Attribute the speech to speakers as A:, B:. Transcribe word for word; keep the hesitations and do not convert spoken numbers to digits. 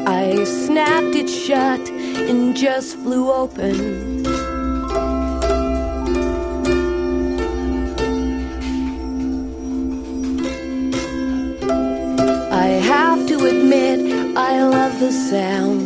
A: I snapped it shut and just flew open. I have to admit, I love the sound